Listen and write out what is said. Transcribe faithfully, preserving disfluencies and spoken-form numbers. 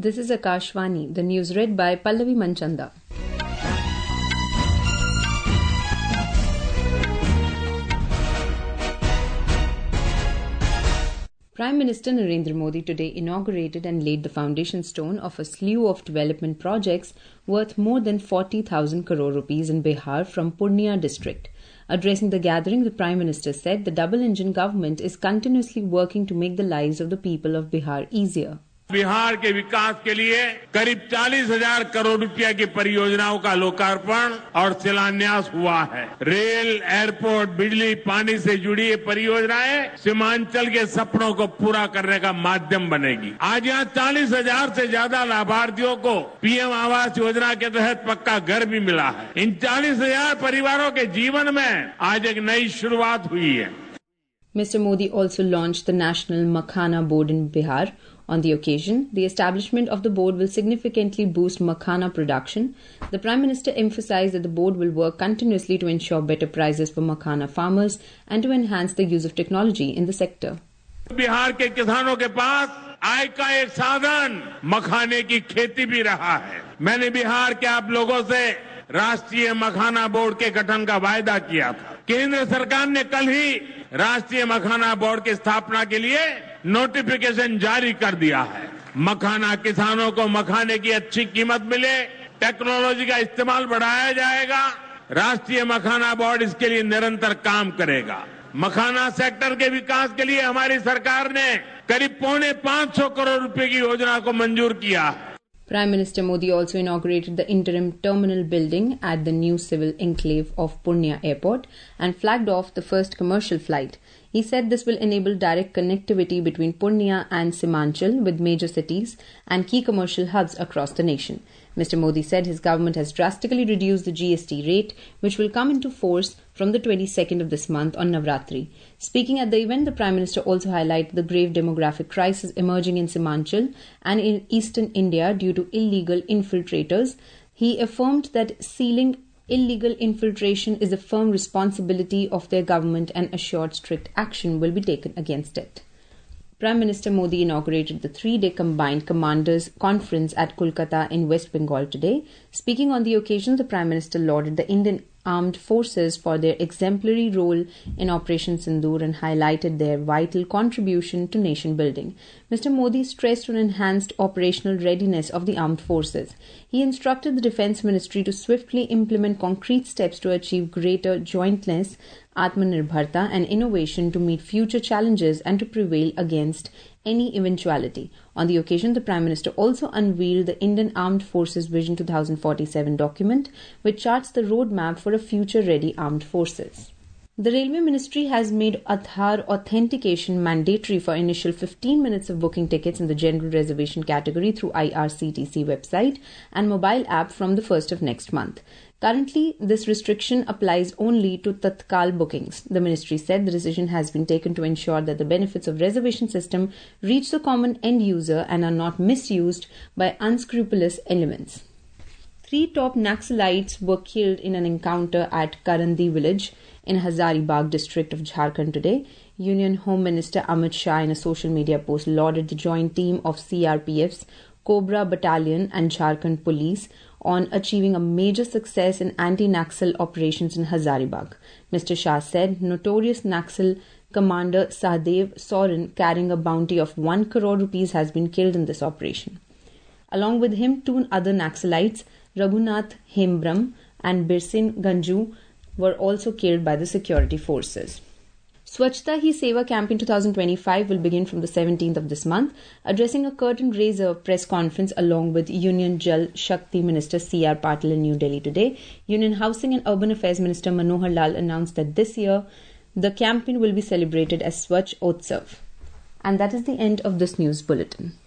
This is Akashvani, the news read by Pallavi Manchanda. Prime Minister Narendra Modi today inaugurated and laid the foundation stone of a slew of development projects worth more than forty thousand crore rupees in Bihar from Purnia district. Addressing the gathering, the Prime Minister said the double-engine government is continuously working to make the lives of the people of Bihar easier. Bihar के विकास के लिए करीब चालीस हजार करोड़ रुपया की परियोजनाओं का लोकार्पण और शिलान्यास हुआ है। रेल, एयरपोर्ट, बिजली, पानी से जुड़ी ये परियोजनाएं सीमांचल के सपनों को पूरा करने का माध्यम बनेगी। आज यहाँ चालीस हजार से ज्यादा लाभार्थियों को पीएम आवास योजना के तहत पक्का घर भी मिला है। इन चालीस हजार परिवारों के जीवन में आज एक नई शुरुआत हुई है। Mister Modi also launched the National Makhana Board in Bihar. On the occasion, the establishment of the board will significantly boost makhana production. The Prime Minister emphasized that the board will work continuously to ensure better prices for makhana farmers and to enhance the use of technology in the sector. Bihar के किसानों के पास आय का एक साधन मखाने की खेती भी रहा है। मैंने बिहार के आप लोगों से राष्ट्रीय मखाना बोर्ड के गठन का वायदा किया था। केंद्र सरकार ने कल ही राष्ट्रीय मखाना बोर्ड की स्थापना के लिए नोटिफिकेशन जारी कर दिया है। मखाना किसानों को मखाने की अच्छी कीमत मिले, टेक्नोलॉजी का इस्तेमाल बढ़ाया जाएगा। राष्ट्रीय मखाना बोर्ड इसके लिए निरंतर काम करेगा। मखाना सेक्टर के विकास के लिए हमारी सरकार ने करीब पौने पांच सौ करोड़ रुपए की योजना को मंजूर किया है। Prime Minister Modi also inaugurated the interim terminal building at the new civil enclave of Purnia Airport and flagged off the first commercial flight. He said this will enable direct connectivity between Purnia and Simanchal with major cities and key commercial hubs across the nation. Mister Modi said his government has drastically reduced the G S T rate, which will come into force from the twenty-second of this month on Navratri. Speaking at the event, the Prime Minister also highlighted the grave demographic crisis emerging in Simanchal and in eastern India due to illegal infiltrators. He affirmed that sealing illegal infiltration is a firm responsibility of their government and assured strict action will be taken against it. Prime Minister Modi inaugurated the three-day combined commanders conference at Kolkata in West Bengal today. Speaking on the occasion, the Prime Minister lauded the Indian Armed Forces for their exemplary role in Operation Sindoor and highlighted their vital contribution to nation building. Mister Modi stressed on enhanced operational readiness of the armed forces. He instructed the Defence Ministry to swiftly implement concrete steps to achieve greater jointness, Atmanirbharta and innovation to meet future challenges and to prevail against any eventuality. On the occasion, the Prime Minister also unveiled the Indian Armed Forces Vision twenty forty-seven document, which charts the roadmap for a future-ready armed forces. The Railway Ministry has made Aadhaar authentication mandatory for initial fifteen minutes of booking tickets in the general reservation category through I R C T C website and mobile app from the first of next month. Currently, this restriction applies only to Tatkal bookings. The ministry said the decision has been taken to ensure that the benefits of reservation system reach the common end user and are not misused by unscrupulous elements. Three top Naxalites were killed in an encounter at Karandi village in Hazaribagh district of Jharkhand today. Union Home Minister Amit Shah in a social media post lauded the joint team of C R P F's Cobra Battalion and Jharkhand Police on achieving a major success in anti-Naxal operations in Hazaribagh. Mister Shah said notorious Naxal commander Sahdev Soren carrying a bounty of one crore rupees has been killed in this operation. Along with him, two other Naxalites, Raghunath Hembram and Birsin Ganju, were also killed by the security forces. Swachhta Hi Seva campaign twenty twenty-five will begin from the seventeenth of this month. Addressing a curtain raiser press conference along with Union Jal Shakti Minister C R Patil in New Delhi today, Union Housing and Urban Affairs Minister Manohar Lal announced that this year the campaign will be celebrated as Swachh Utsav. And that is the end of this news bulletin.